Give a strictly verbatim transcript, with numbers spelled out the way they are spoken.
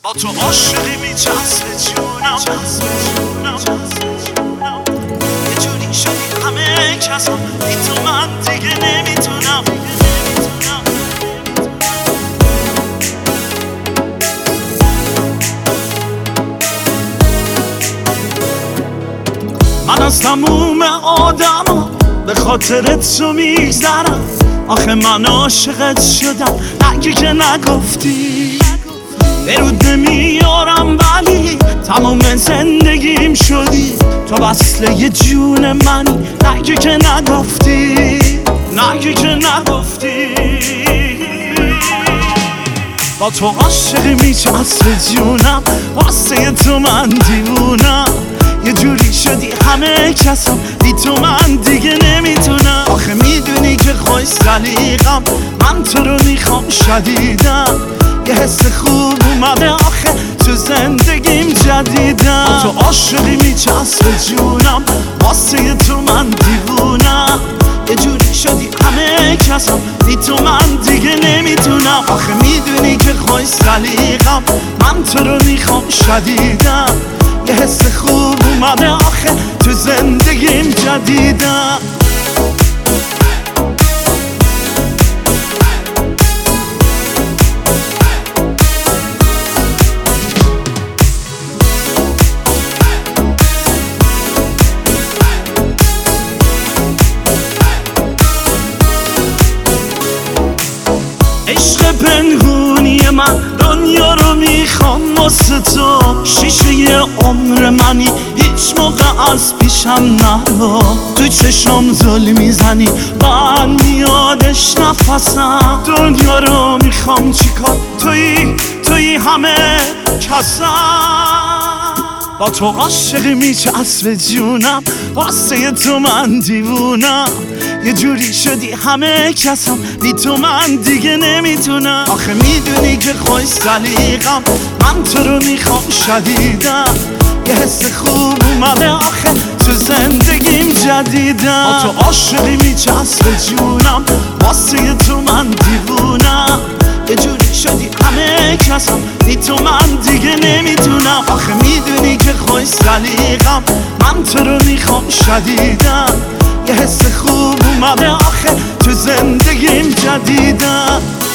با تو عاشقی میچسبه جونم، یه جوری شدی همه کسا بی تو من دیگه نمیتونم. من از تموم آدم به خاطر تو میگذرم، آخه من عاشقت شدم اگه که نگفتی. برود نمیارم ولی تمام زندگیم شدی، تو وصله یه جون منی اگه که نگفتی، نگه که نگفتی. با تو عاشقی میچسبه جونم، واسه تو من دیوونم، یه جوری شدی همه کسم بی تو من دیگه نمیتونم. آخه میدونی که خوش سلیقم، من تو رو میخوام شدیدم، یه حس خوب اومده آخه تو زندگیم جدیدم. با تو عاشقی میچسبه جونم، واسه تو من دیوونم، یه جوری شدی همه کسم بی تو من دیگه نمیتونم. آخه میدونی که خوش سلیقم، من تو رو میخوام شدیدم، یه حس خوب اومده آخه تو زندگیم جدیدم. عشق پنهونی من دنیا رو میخوام واسه تو، شیشه عمر منی هیچ موقع از پیشم نرو، تو چشم زل میزنی من میادش نفسم، دنیا رو میخوام چیکار توی توی همه کسم. با تو عاشقی میچسبه جونم، واسه تو من دیوونم، یه جوری شدی همه کسم بی تو من دیگه نمیتونم. آخه میدونی که خوش سلیقم، من تو رو میخوام شدیدم، یه حس خوب اومده آخه تو زندگیم جدیدم. با تو عاشقی میچسبه جونم، واسه تو من دیوونم، یه جوری شدی همه کسم بی تو من دیگه نمیتونم. آخه میدونی که خوش سلیقم، من تو رو میخوام شدیدم، یه حس خوب اومده آخه تو زندگیم جدیدم.